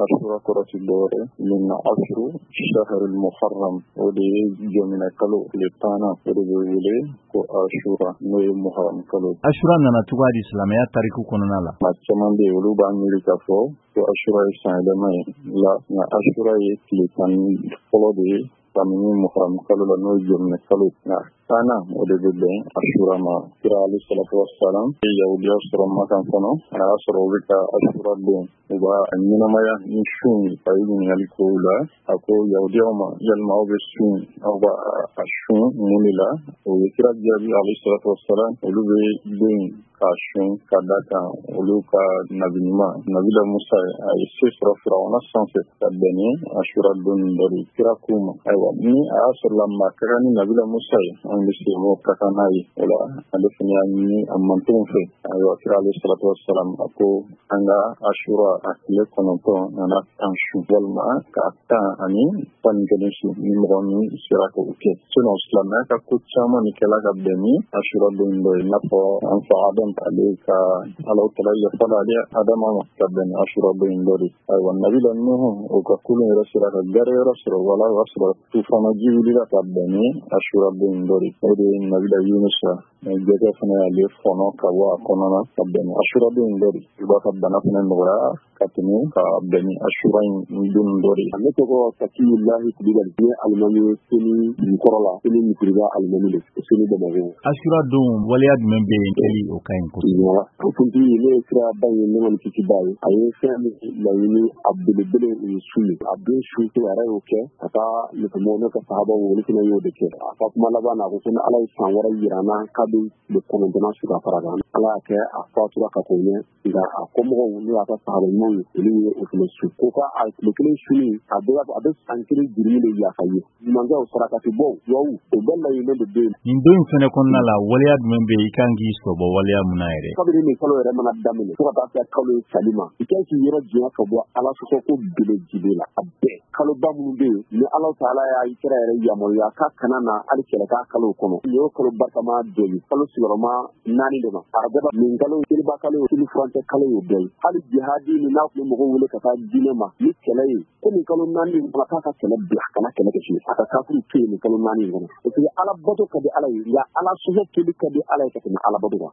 ashura korati dore min ashru shahr al-muharram ode jomina kalo le tana ode wele ko ashura no muharram kalo ashura nana tugadi islamiyya tariku konona la machamande uluba milika fo ko ashura isande mai la na ashura ye tan folo de tamini muharram kalo la no jomina kalo na tana ode bebe ashura ma kira alayhi salatu wassalam yawdiya sura makan kono asro wika ashura de uba anyina maya nshun tayin yalikula ako yawdiya ma yalma obe sun aba ashun munila o kira jabi alayhi salatu wassalam ulube den ashun kadaka uluka nabila musa ay sifra fir'auna sanse tabeni ashura dun dari kira kuma aywa ni asr lamma karani nabila musa andi mo katanai wala alifnya ni amantung fe aywa kira alayhi salatu wassalam ako anga ashura akile kononto na anshu walma ka ta ani pangeneshi ni mroni sirako uke suno islamna ka kuchama ni kala gabdeni ashura dun dari napo anfa adam alika ala utala ya fala dia adama makabeni ashura dun dari aywa nabila nuhu o ka kulun rasira ka gare rasira wala rasira tufana jiwila kabeni ashura dun dari nabila yunusa jaga fana ale fono kawa konona kabeni ashura dun dari iba kabana fana ngora katini ka beni ashura dun dari aleko ko takillahi kudigal bi almani sini korola sini mikriba almani sini de mago ashura dun waliyad membe keli o kain ko wala kunti le kra bayi ne man kiti bayi ayi fami la yini abdul ni suni abdul shuti ara oke ata le mo no ka sahaba woni kina yo de ke ata kuma labana ko sun alai sanwara yirana kadu de kono dana su ka faraga ala ke afatura ka ko ne da akomo woni ata sahaba non ni o kile su ko ka a le kile suni abdul sankiri dirimi le ya fayi manga o saraka ti bo yo o bella yine de be ndo fene konna la waliyad membe ikangi so bo waliya munaire kabiri ni kalo yɛrɛ mana daminɛ fo ka taa kɛ kalo ye salima i kan k'i yɔrɔ diɲɛ ka bɔ ala sɔsɔ ko belebele la a bɛɛ kaloba minnu bɛ yen ni ala taala y'a i kɛra yɛrɛ yamaruya k'a kana na hali kɛlɛ k'a kalo kɔnɔ nin y'o kalo barikama dɔɔni kalo sigiyɔrɔma 4 de ma arajaba nin kalo seliba kalo ye seli furancɛ kalo y'o bɛɛ ye hali jihadi ni n'a tun bɛ mɔgɔw wele ka taa diinɛ ma ni kɛlɛ ye ko nin kalo 4 in fana k'a ka kɛlɛ bila kana kɛlɛ kɛ fiyewu a ka kafiri to yen nin kalo 4 in kɔnɔ parce que ala bato ka di ala ye nka ala sɔsɔ keli ka di ala ye ka tɛmɛ ala bato kan